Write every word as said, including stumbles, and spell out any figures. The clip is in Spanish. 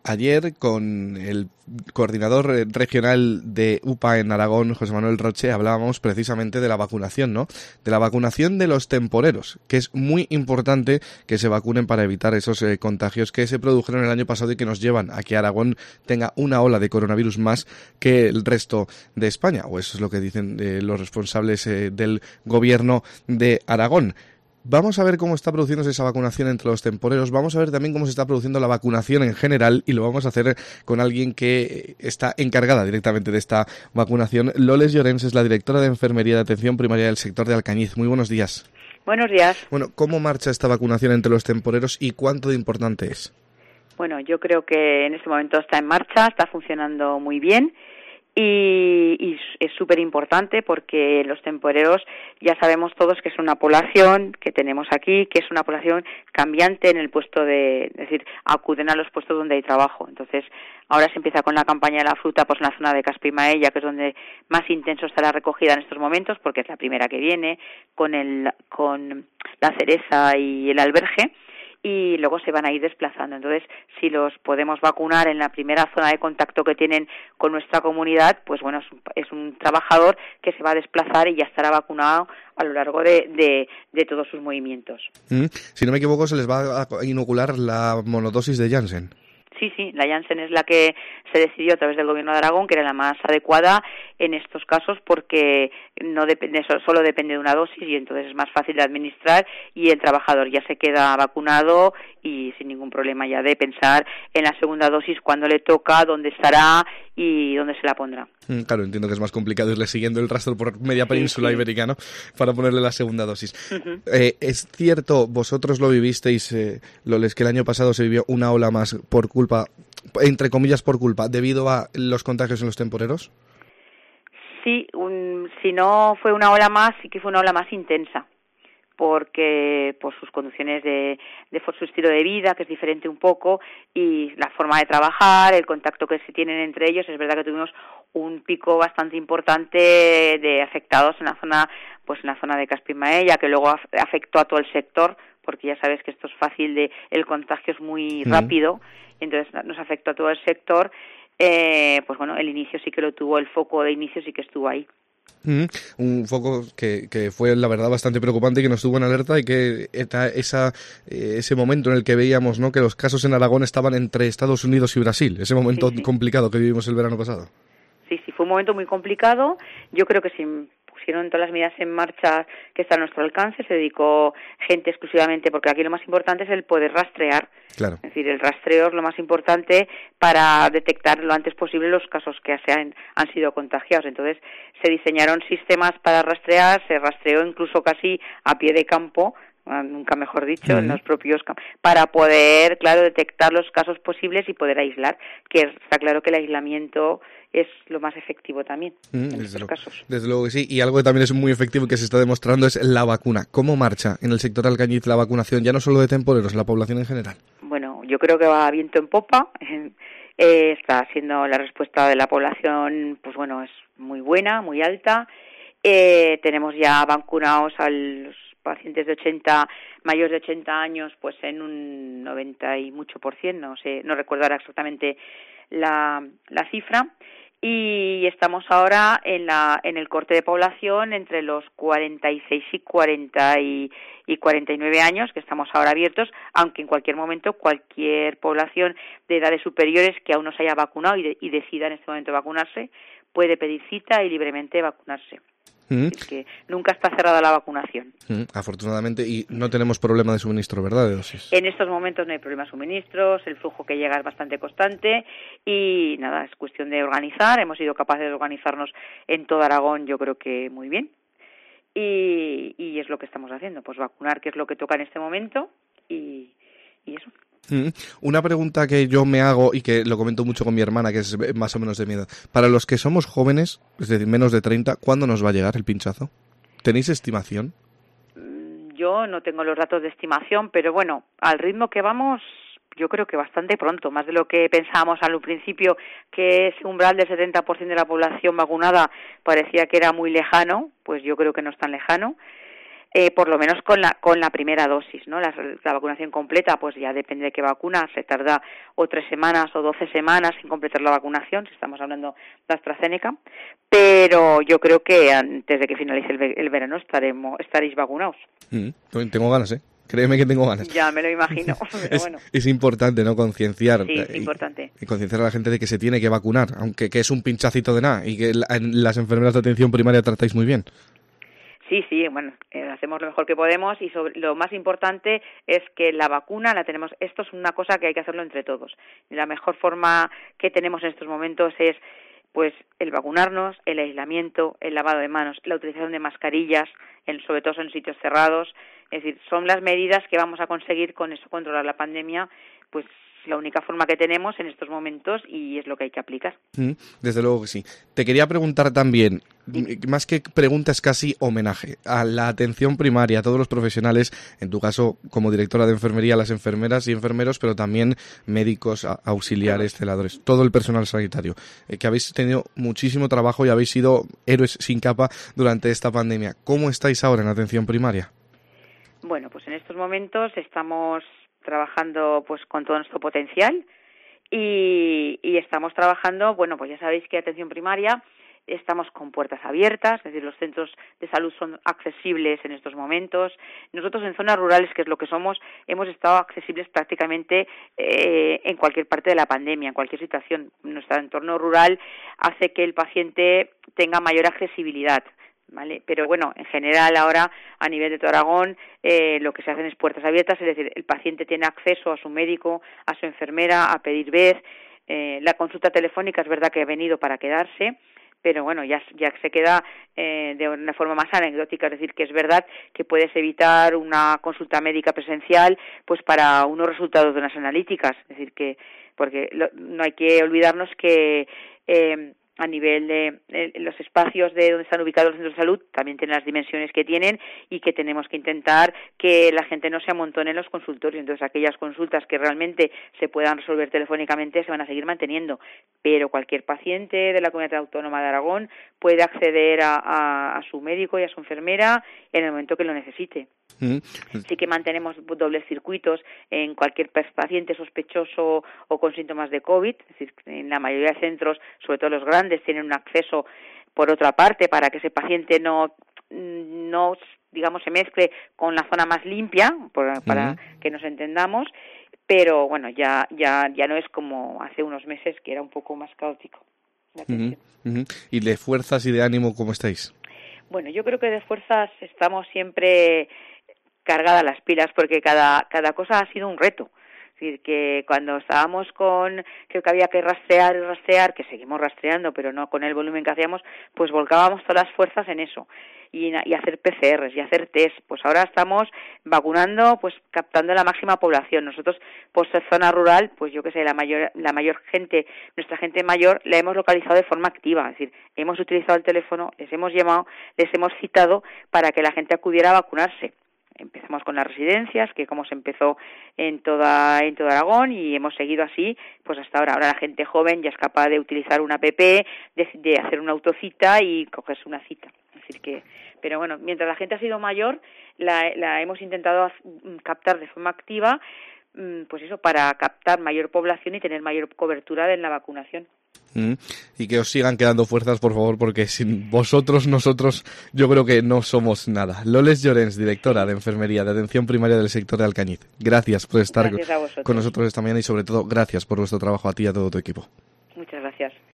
Ayer, con el coordinador regional de U P A en Aragón, José Manuel Roche, hablábamos precisamente de la vacunación, ¿no? De la vacunación de los temporeros, que es muy importante que se vacunen para evitar esos eh, contagios que se produjeron el año pasado y que nos llevan a que Aragón tenga una ola de coronavirus más que el resto de España, o eso es lo que dicen eh, los responsables eh, del gobierno de Aragón. Vamos a ver cómo está produciéndose esa vacunación entre los temporeros, vamos a ver también cómo se está produciendo la vacunación en general y lo vamos a hacer con alguien que está encargada directamente de esta vacunación. Loles Llorens es la directora de Enfermería de Atención Primaria del sector de Alcañiz. Muy buenos días. Buenos días. Bueno, ¿cómo marcha esta vacunación entre los temporeros y cuánto de importante es? Bueno, yo creo que en este momento está en marcha, está funcionando muy bien. Y, y es súper importante porque los temporeros ya sabemos todos que es una población que tenemos aquí, que es una población cambiante en el puesto de, es decir, acuden a los puestos donde hay trabajo. Entonces, ahora se empieza con la campaña de la fruta, pues en la zona de Caspe y Maella, que es donde más intenso está la recogida en estos momentos, porque es la primera que viene, con el, con la cereza y el alberge. Y luego se van a ir desplazando. Entonces, si los podemos vacunar en la primera zona de contacto que tienen con nuestra comunidad, pues bueno, es un, es un trabajador que se va a desplazar y ya estará vacunado a lo largo de, de, de todos sus movimientos. Mm, si no me equivoco, se les va a inocular la monodosis de Janssen. Sí, sí, la Janssen es la que se decidió a través del Gobierno de Aragón, que era la más adecuada en estos casos porque no depende, solo depende de una dosis y entonces es más fácil de administrar y el trabajador ya se queda vacunado y sin ningún problema ya de pensar en la segunda dosis, cuándo le toca, dónde estará y dónde se la pondrá. Claro, entiendo que es más complicado irle siguiendo el rastro por media península sí, sí. ibérica, ¿no? Para ponerle la segunda dosis. Uh-huh. Eh, es cierto, vosotros lo vivisteis, eh, Loles, que el año pasado se vivió una ola más por culpa, entre comillas por culpa, debido a los contagios en los temporeros. Sí, un, si no fue una ola más, sí que fue una ola más intensa, porque por sus condiciones de, de por su estilo de vida, que es diferente un poco, y la forma de trabajar, el contacto que se tienen entre ellos. Es verdad que tuvimos un pico bastante importante de afectados en la zona, pues en la zona de Caspe y Maella, que luego afectó a todo el sector, porque ya sabes que esto es fácil, de el contagio es muy mm. rápido, entonces nos afectó a todo el sector. Eh, pues bueno, el inicio sí que lo tuvo, el foco de inicio sí que estuvo ahí. Mm, un foco que, que fue la verdad bastante preocupante y que nos tuvo en alerta y que esa, esa, ese momento en el que veíamos, ¿no?, que los casos en Aragón estaban entre Estados Unidos y Brasil, ese momento sí, sí. complicado que vivimos el verano pasado. Sí, sí, fue un momento muy complicado. Yo creo que si pusieron todas las medidas en marcha que están a nuestro alcance, se dedicó gente exclusivamente, porque aquí lo más importante es el poder rastrear. Claro. Es decir, el rastreo es lo más importante para detectar lo antes posible los casos que se han, han sido contagiados. Entonces, se diseñaron sistemas para rastrear, se rastreó incluso casi a pie de campo, nunca mejor dicho, uh-huh. en los propios campos, para poder, claro, detectar los casos posibles y poder aislar, que está claro que el aislamiento es lo más efectivo también mm, en desde estos lo, casos. Desde luego que sí, y algo que también es muy efectivo y que se está demostrando es la vacuna. ¿Cómo marcha en el sector Alcañiz la vacunación, ya no solo de temporeros, la población en general? Bueno, yo creo que va viento en popa, eh, está siendo la respuesta de la población, pues bueno, es muy buena, muy alta. Eh, tenemos ya vacunados a los pacientes de ochenta, mayores de ochenta años, pues en un noventa y mucho por cien, no sé, no recuerdo ahora exactamente la, la cifra. Y estamos ahora en la en el corte de población entre los cuarenta y seis y cuarenta y, y cuarenta y nueve años, que estamos ahora abiertos, aunque en cualquier momento cualquier población de edades superiores que aún no se haya vacunado y, de, y decida en este momento vacunarse, puede pedir cita y libremente vacunarse. Mm. Es que nunca está cerrada la vacunación. Mm, afortunadamente, y no tenemos problema de suministro, ¿verdad?, de dosis. En estos momentos no hay problema de suministros, el flujo que llega es bastante constante y nada, es cuestión de organizar. Hemos sido capaces de organizarnos en todo Aragón, yo creo que muy bien. Y, y es lo que estamos haciendo, pues vacunar, que es lo que toca en este momento, y, y eso. Una pregunta que yo me hago y que lo comento mucho con mi hermana, que es más o menos de miedo. Para los que somos jóvenes, es decir, menos de treinta, ¿cuándo nos va a llegar el pinchazo? ¿Tenéis estimación? Yo no tengo los datos de estimación, pero bueno, al ritmo que vamos, yo creo que bastante pronto, más de lo que pensábamos al principio, que ese umbral del setenta por ciento de la población vacunada parecía que era muy lejano, pues yo creo que no es tan lejano. eh, por lo menos con la con la primera dosis, ¿no? La, la vacunación completa, pues ya depende de qué vacuna, se tarda o tres semanas o doce semanas en completar la vacunación, si estamos hablando de AstraZeneca, pero yo creo que antes de que finalice el, el verano estaremos estaréis vacunados. Mm, tengo ganas, ¿eh? Créeme que tengo ganas. Ya me lo imagino, pero es, bueno. Es importante, ¿no? Concienciar. Sí, es importante. Y, y concienciar a la gente de que se tiene que vacunar, aunque que es un pinchacito de nada y que la, las enfermeras de atención primaria tratáis muy bien. Sí, sí, bueno, eh, hacemos lo mejor que podemos y sobre, lo más importante es que la vacuna la tenemos, esto es una cosa que hay que hacerlo entre todos. Y la mejor forma que tenemos en estos momentos es pues el vacunarnos, el aislamiento, el lavado de manos, la utilización de mascarillas, en, sobre todo en sitios cerrados. Es decir, son las medidas que vamos a conseguir con eso controlar la pandemia, pues la única forma que tenemos en estos momentos y es lo que hay que aplicar. Mm, desde luego que sí. Te quería preguntar también, sí. Más que pregunta es casi homenaje a la atención primaria, a todos los profesionales, en tu caso como directora de enfermería, las enfermeras y enfermeros, pero también médicos, auxiliares, celadores, todo el personal sanitario, eh, que habéis tenido muchísimo trabajo y habéis sido héroes sin capa durante esta pandemia. ¿Cómo estáis ahora en atención primaria? Bueno, pues en estos momentos estamos trabajando pues con todo nuestro potencial y, y estamos trabajando, bueno, pues ya sabéis que atención primaria estamos con puertas abiertas, es decir, los centros de salud son accesibles en estos momentos. Nosotros en zonas rurales, que es lo que somos, hemos estado accesibles prácticamente eh, en cualquier parte de la pandemia, en cualquier situación. Nuestro entorno rural hace que el paciente tenga mayor accesibilidad. ¿Vale? Pero bueno, en general ahora a nivel de todo Aragón eh, lo que se hacen es puertas abiertas, es decir, el paciente tiene acceso a su médico, a su enfermera, a pedir vez. Eh, la consulta telefónica es verdad que ha venido para quedarse, pero bueno, ya, ya se queda eh, de una forma más anecdótica, es decir, que es verdad que puedes evitar una consulta médica presencial pues para unos resultados de unas analíticas, es decir, que porque lo, no hay que olvidarnos que eh, a nivel de eh, los espacios de donde están ubicados los centros de salud también tienen las dimensiones que tienen y que tenemos que intentar que la gente no se amontone en los consultorios. Entonces, aquellas consultas que realmente se puedan resolver telefónicamente se van a seguir manteniendo, pero cualquier paciente de la Comunidad Autónoma de Aragón puede acceder a, a, a su médico y a su enfermera en el momento que lo necesite. Mm-hmm. Sí que mantenemos dobles circuitos en cualquier paciente sospechoso o con síntomas de COVID, es decir, en la mayoría de centros, sobre todo los grandes, tienen un acceso por otra parte para que ese paciente no, no digamos, se mezcle con la zona más limpia, por, para uh-huh. que nos entendamos, pero bueno, ya, ya, ya no es como hace unos meses que era un poco más caótico. Uh-huh. Uh-huh. ¿Y de fuerzas y de ánimo cómo estáis? Bueno, yo creo que de fuerzas estamos siempre cargadas las pilas porque cada, cada cosa ha sido un reto. Es decir, que cuando estábamos con, creo que había que rastrear y rastrear, que seguimos rastreando, pero no con el volumen que hacíamos, pues volcábamos todas las fuerzas en eso. Y, y hacer P C Rs y hacer test. Pues ahora estamos vacunando, pues captando la máxima población. Nosotros, por ser zona rural, pues yo qué sé, la mayor, la mayor gente, nuestra gente mayor, la hemos localizado de forma activa. Es decir, hemos utilizado el teléfono, les hemos llamado, les hemos citado para que la gente acudiera a vacunarse. Empezamos con las residencias, que como se empezó en toda en todo Aragón, y hemos seguido así, pues hasta ahora. Ahora la gente joven ya es capaz de utilizar una app, de, de hacer una autocita y cogerse una cita. Es decir que, pero bueno, mientras la gente ha sido mayor, la, la hemos intentado captar de forma activa, pues eso, para captar mayor población y tener mayor cobertura en la vacunación. Mm, y que os sigan quedando fuerzas, por favor, porque sin vosotros, nosotros, yo creo que no somos nada. Loles Llorens, directora de Enfermería de Atención Primaria del sector de Alcañiz. Gracias por estar con nosotros esta mañana y, sobre todo, gracias por vuestro trabajo a ti y a todo tu equipo. Muchas gracias.